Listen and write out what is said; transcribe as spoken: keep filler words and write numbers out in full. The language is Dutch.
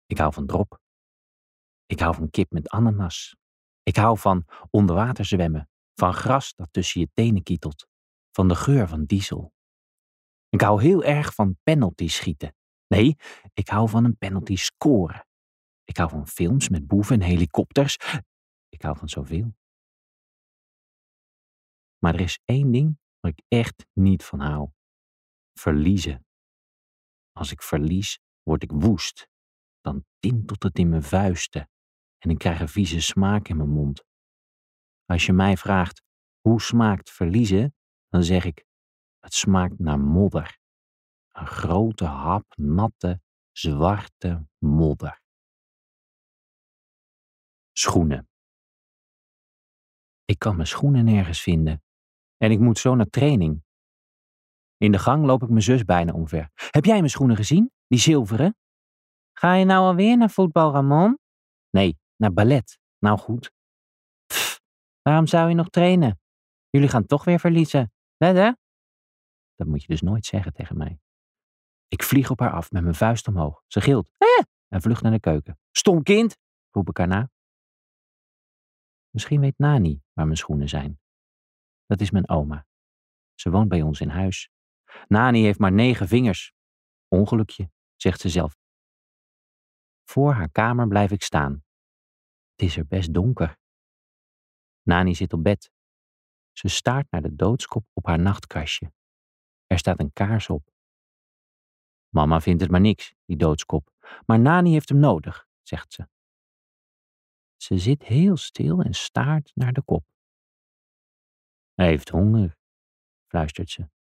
Ik hou van drop. Ik hou van kip met ananas. Ik hou van onder water zwemmen, van gras dat tussen je tenen kietelt, van de geur van diesel. Ik hou heel erg van penalty schieten. Nee, ik hou van een penalty scoren. Ik hou van films met boeven en helikopters. Ik hou van zoveel. Maar er is één ding waar ik echt niet van hou. Verliezen. Als ik verlies, word ik woest. Dan tintelt het in mijn vuisten en ik krijg een vieze smaak in mijn mond. Als je mij vraagt, hoe smaakt verliezen? Dan zeg ik, het smaakt naar modder. Een grote hap natte, zwarte modder. Schoenen. Ik kan mijn schoenen nergens vinden. En ik moet zo naar training. In de gang loop ik mijn zus bijna omver. Heb jij mijn schoenen gezien? Die zilveren? Ga je nou alweer naar voetbal, Ramon? Nee, naar ballet. Nou goed. Pff, waarom zou je nog trainen? Jullie gaan toch weer verliezen. Wedden? Dat moet je dus nooit zeggen tegen mij. Ik vlieg op haar af met mijn vuist omhoog. Ze gilt. Eh! En vlucht naar de keuken. Stom kind, roep ik haar na. Misschien weet Nani waar mijn schoenen zijn. Dat is mijn oma. Ze woont bij ons in huis. Nani heeft maar negen vingers. Ongelukje, zegt ze zelf. Voor haar kamer blijf ik staan. Het is er best donker. Nani zit op bed. Ze staart naar de doodskop op haar nachtkastje. Er staat een kaars op. Mama vindt het maar niks, die doodskop. Maar Nani heeft hem nodig, zegt ze. Ze zit heel stil en staart naar de kop. Hij heeft honger, fluistert ze.